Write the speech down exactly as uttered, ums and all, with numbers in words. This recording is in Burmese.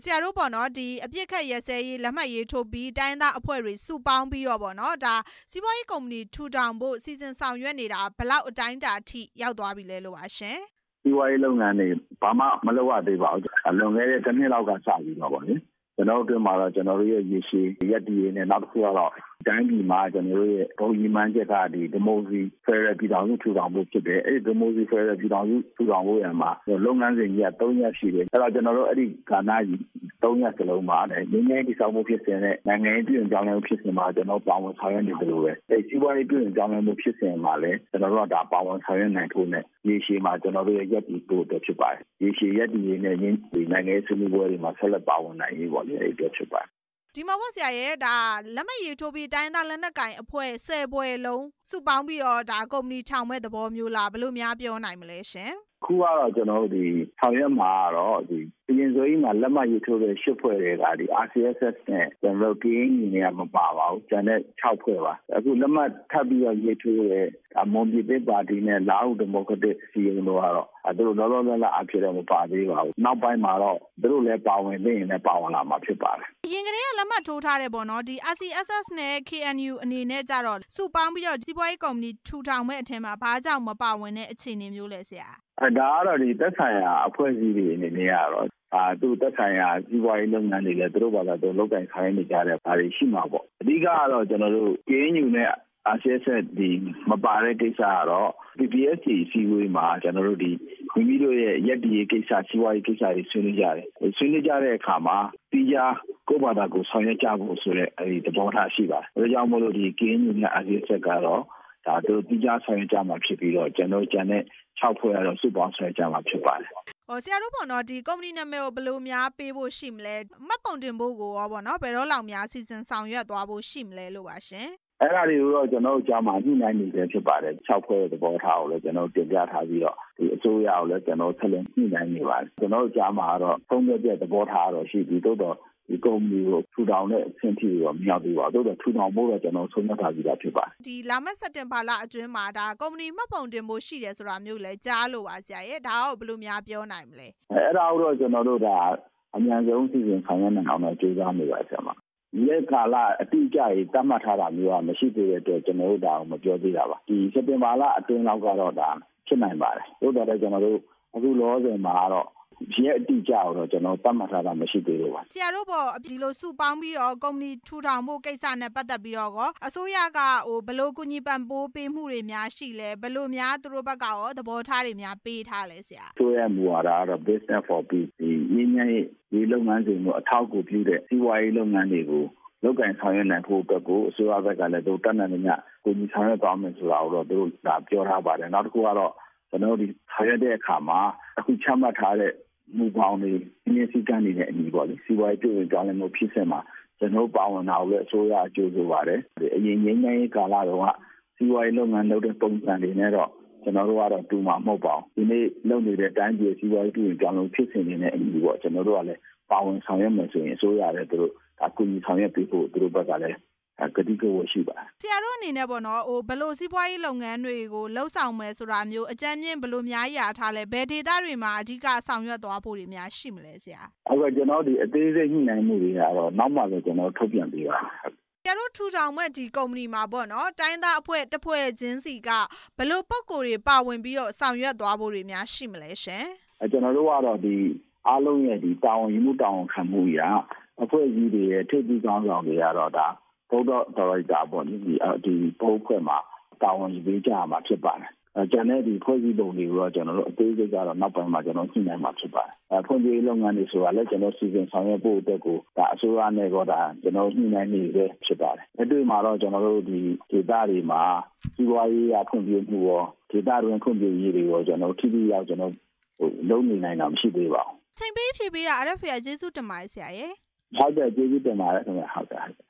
ဆရာတို့ပေါ့နော်ဒီအပြစ်ခတ်ရဲစဲရေးလက်မှတ်ရေးထိုးပြီးတိုင်းသားအဖွဲ့တွေစုပေါင်းပြီးတော့ပေါ့နော်ဒါစီးပွားရေးကုမ္ပဏီထူထောင်ဖို့စီစဉ်ဆောင်ရွက်နေတာဘယ်လောက်အတိုင်းအတာအထိရောက်သွားပြီလဲလို့ပါရှင်စီးပွားရေးလုပ်ငန်းတွေဘာမှမလုပ်ရသေးပါဘူးလွန်ခဲ့တဲ့တစ်နှစ်လောက်ကစပြီးတော့ပေါ့လေကျွန်တော်တို့မှာတော့ကျွန်တော်တို့ရဲ့ရည်ရှိရက်တည်နဲ့နောက်တစ်ခုကတော့တိုင်းပြည်မှာကျွန်တော်တို့ရဲ့ဘုံကြီးမှန်းချက်ကဒီဒီမိုကရေစီဖက်ဒရယ်ပြည်ထောင်စုထူထောင်ဖို့ဖြစ်တယ်အဲ့ဒီဒီမိုကရေစီဖက်ဒရယ်ပြည်ထောင်စုထူထောင်ဖို့ရမှာလုပ်ငန်းစဉ်ကြီးက၃ရက်ရှိတယ်အဲ့တော့ကျွန်တော်တို့အဲ့ဒီကဏ္ဍကြီး၃ရက်စလုံးမှာလည်းငင်းငင်းတိစောက်မှုဖြစ်စဉ်နဲ့နိုင်ငံရေးပြည်ကြောင်းလည်းဖြစ်စဉ်မှာကျွန်တော်ပါဝင်ဆောင်ရွက်နေတယ်လို့ပဲအဲ့စီးပွားရေးပြည်ကြောင်းလည်းဖြစ်စဉ်မှာလည်းကျွန်တော်တို့ကဒါပါဝင်ဆောင်ရွက်နိုင်ဖို့နဲ့ရေရှည်မှာကျွန်တော်တို့ရဲ့ရက်တည်ဖို့အတွက်ဖြစ်ပါတယ်ရေရှည်ရက်တည်ရေးနဲ့နိုင်ငံရေးဆွေးနွေးပွဲတွေမှာဆက်လက်ပါဝင်နိုင်ရေးပေါ့လေအဲ့ဒီအတွက်ဖြစ်ပါတယ်ဒီမှာပေါ့ဆရာရဲ့ဒါလက်မှတ်ရေးထိုးပြီးတိုင်းသားလက်နက်ကိုင်အဖွဲ့ဆယ်ပွဲလုံးစုပေါင်းပြီးတော့ဒါကုမ္ပဏီထောင်မဲ့သဘောမျိုးလားဘယ်လိုများပြောနိုင်မလဲရှင်ခုကတော့ကျွန်တော်တို့ဒီဆောင်ရွက်မှာတော့ဒီပြင်စိုးကြီးမှာလက်မှတ်ရေးထိုးတဲ့ရှစ်ဖွဲ့တွေကဒီ အာร์ စီ အက်စ် အက်စ် နဲ့ကျွန်တော်တို့ ကေ အင် ယူ နေရာမပါပါဘူးကျန်တဲ့၆ဖွဲ့ပါအခုလက်မှတ်ထပ်ပြီးတော့ရေးထိုးတဲ့မွန်ပြည်သစ်ပါတီနဲ့လာဟုဒီမိုကရက်တစ်စီရင်တို့ကတော့သူတို့လောလောလတ်လတ်အဖြစ်တော့မပါသေးပါဘူးနောက်ပိုင်းမှာတော့သူတို့လည်းပါဝင်သိရင်လည်းပါဝင်လာမှာဖြစ်ပါတယ်အရင်ကတည်းကလက်မှတ်ထိုးထားတယ်ပေါ့နော်ဒီ အာร์ စီ အက်စ် အက်စ် နဲ့ ကေ အန် ယူ အနေနဲ့ကြတော့စုပေါင်းပြီးတော့စီးပွားရေးကုမ္ပဏီထူထောင်မဲ့အထက်မှာဘာကြောင့်မပါဝင်တဲ့အခြေအနေမျိုးလဲဆရာအဲဒါကတော့ဒီသက်ဆိုင်ရာအဖွဲ့အစည်းတွေအနေနဲ့ကတော့အာသူသက်ဆိုင်ရာစီးပွားရေးလုပ်ငန်းတွေလည်းသူတို့ဘာသာသူလုပ်ကင်ခိုင်းနေကြတဲ့ဘာတွေရှိမှာပေါ့အဓိကကတော့ကျွန်တော်တို့ ကေ အင် ယူ နဲ့ အာร์ စီ အက်စ် အက်စ် ဒီမပါတဲ့ကိစ္စကတော့ ပီ ပီ အက်စ် စီ စီဝေးမှာကျွန်တော်တို့ဒီမိမိတို့ရဲ့ရက်တည်ရေးကိစ္စစီးပွားရေးကိစ္စတွေဆွေးနွေးကြတယ်ဆွေးနွေးကြတဲ့အခါမှာပြည်ခြားကိုယ့်ဘာသာကိုဆောင်ရွက်ကြဖို့ဆိုတဲ့အဲဒီသဘောထားရှိပါတယ်ဒါကြောင့်မို့လို့ဒီ ကေ အင် ယူ နဲ့ အာร์ စီ အက်စ် အက်စ် ကတော့ဒါတို့ပြည်ခြားဆောင်ရွက်ကြမှာဖြစ်ပြီးတော့ကျွန်တော်ကျန်တဲ့၆ဖွဲ့ကတော့စုပေါင်းဆောင်ရွက်ကြမှာဖြစ်ပါတယ်ဟောဆရာတို့ပေါ့နော်ဒီကုမ္ပဏီနာမည်ကိုဘယ်လိုများပေးဖို့ရှိမလဲမှတ်ပုံတင်ဖို့ကိုရောပေါ့နော်ဘယ်တော့လောက်များစီစဉ်ဆောင်ရွက်သွားဖို့ရှိမလဲလို့ပါရှင်အဲ့ဒါတွေကိုတော့ကျွန်တော်တို့ကြားမှာညှိနှိုင်းနေတယ်ဖြစ်ပါတယ်၆ဖွဲ့ရဲ့သဘောထားကိုလည်းကျွန်တော်တင်ပြထားပြီးတော့ဒီအစိုးရကိုလည်းကျွန်တော်ဆက်လက်ညှိနှိုင်းနေပါတယ်ကျွန်တော်တို့ကြားမှာတော့သုံးရက်ပြည့်သဘောထားတော့ရှိပြီးတော့ဒီကုမ္ပဏီကိုထူထောင်တဲ့အဆင့်ထိတော့မရောက်သေးပါဘူးတော့ထူထောင်ဖို့တော့ကျွန်တော်ဆုံးဖြတ်ထားပြီးသားဖြစ်ပါတယ်ဒီလာမယ့်စက်တင်ဘာလအတွင်းမှာဒါကုမ္ပဏီမှတ်ပုံတင်ဖို့ရှိတယ်ဆိုတာမျိုးလည်းကြားလို့ပါဆရာရဲ့ဒါတော့ဘယ်လိုများပြောနိုင်မလဲအဲ့ဒါတော့ကျွန်တော်တို့ဒါအများဆုံးစီစဉ်ဆောင်ရွက်နိုင်အောင်တော့ကြိုးစားနေပါဆရာမဒီကာလအတိအကျကြီးတတ်မှတ်ထားတာမျိုးကမရှိသေးတဲ့အတွက်ကျွန်တော်တို့ဒါကိုမပြောသေးတာပါဒီစက်တင်ဘာလအတွင်းလောက်ကတော့ဒါဖြစ်နိုင်ပါတယ်တို့တော့ကျွန်တော်တို့အခုလောဆယ်မှာတော့ရက်အတိအကျတော့ကျွန်တော်တတ်မှတ်ထားတာမရှိသေးလို့ပါဆရာတို့ပေါ့ဒီလိုစုပေါင်းပြီးတော့ကုမ္ပဏီထူထောင်ဖို့ကိစ္စနဲ့ပတ်သက်ပြီးတော့ကောအစိုးရကဟိုဘယ်လိုကူညီပံ့ပိုးပေးမှုတွေများရှိလဲဘယ်လိုများသူတို့ဘက်ကရောသဘောထားတွေများပေးထားလဲဆရာဆိုရမူဝါဒကတော့ business for peace ဒီရင်းနှီးရေးဒီလုပ်ငန်းစဉ်ကိုအထောက်အကူပြုတဲ့စီးပွားရေးလုပ်ငန်းတွေကိုလောက်ကင်ဆောင်ရွက်နိုင်ဖို့အတွက်ကိုအစိုးရဘက်ကလည်းသူတတ်နိုင်တဲ့ညကိုကြီးဆောင်ရွက်သွားမယ်ဆိုတာကိုတော့သူတို့ဒါပြောထားပါတယ်နောက်တစ်ခုကတော့ကျွန်တော်တို့ဒီဆောင်ရွက်တဲ့အခါမှာအခုချမှတ်ထားတဲ့မူပေါင်းတွေအင်းစည်းကမ်းတွေနဲ့အညီပေါ့လေစီးပွားရေးပြည်ကြောင်းလည်းမဖြစ်စင်မှာကျွန်တော်ပါဝင်တာကိုလည်းအစိုးရအကျိုးဆိုပါတယ်အရင်ငင်းငင်းကာလတော့ကစီးပွားရေးလုပ်ငန်းလုပ်တဲ့ပုံစံတွေနဲ့တော့ကျွန်တော်တို့ကတော့တူမှာမဟုတ်ပါဘူးဒီနေ့လုပ်နေတဲ့အတိုင်းပြည်စီးပွားရေးပြည်ကြောင်းလုံးဖြစ်စင်နေတဲ့အညီပေါ့ကျွန်တော်တို့ကလည်းပါဝင်ဆောင်ရွက်မယ်ဆိုရင်အစိုးရလည်းသူတို့အခုညီဆောင်ရွက်ပေးဖို့သူတို့ဘက်ကလည်းကတိကဝတ်ရှိပါတယ်ဆရာတို့အနေနဲ့ပေါ့နော်ဟိုဘယ်လိုစီးပွားရေးလုပ်ငန်းတွေကိုလှုပ်ဆောင်မယ်ဆိုတာမျိုးအကြမ်းမြင့်ဘယ်လိုများရထားလဲဘယ်ဒေသတွေမှာအဓိကဆောင်ရွက်သွားဖို့တွေများရှိမလဲဆရာအခုကျွန်တော်ဒီအသေးစိတ်ညှိနှိုင်းမှုတွေကတော့နောက်မှလည်းကျွန်တော်ထုတ်ပြန်ပေးပါဆရာတို့ထူထောင်မဲ့ဒီကုမ္ပဏီမှာပေါ့နော်တိုင်းသားအဖွဲ့တစ်ဖွဲ့ချင်းစီကဘယ်လိုပုံကိုယ်တွေပါဝင်ပြီးတော့ဆောင်ရွက်သွားဖို့တွေများရှိမလဲရှင်အဲကျွန်တော်တို့ကတော့ဒီအားလုံးရဲ့ဒီတာဝန်ယူမှုတာဝန်ခံမှုရာအဖွဲ့အစည်းတွေရဲ့ထိပ်သီးခေါင်းဆောင်တွေကတော့ဒါဘုဒ္ဓဒါရိုက်တာပေါ့ဒီဒီပုံဖွဲ့မှာတာဝန်ယူပေးကြမှာဖြစ်ပါတယ်အဲကျန်တဲ့ဒီဖွဲ့စည်းပုံတွေကိုတော့ကျွန်တော်တို့အသေးစိတ်ကတော့နောက်ပိုင်းမှာကျွန်တော်ညှိနှိုင်းမှာဖြစ်ပါတယ်အဲဖွံ့ဖြိုးရေးလုပ်ငန်းတွေဆိုတာလည်းကျွန်တော်စီစဉ်ဆောင်ရွက်ဖို့အတွက်ကိုဒါအစိုးရနဲ့တော့ဒါကျွန်တော်ညှိနှိုင်းနေပဲဖြစ်ပါတယ်အတွေ့မှာတော့ကျွန်တော်တို့ဒီဒေသတွေမှာစီးပွားရေးအဖွံ့ဖြိုးမှုရောဒေသတွင်းဖွံ့ဖြိုးရေးတွေရောကျွန်တော်ထိထိရောက်ကျွန်တော်ဟိုလုံးနေနိုင်တာမရှိသေးပါဘူးချိန်ပေးဖြည့်ပေးတာ အာရ် အက်ဖ် ကျေးဇူးတင်ပါတယ်ဆရာရေဟုတ်တယ်ကျေးဇူးတင်ပါတယ်ခင်ဗျာဟုတ်တယ်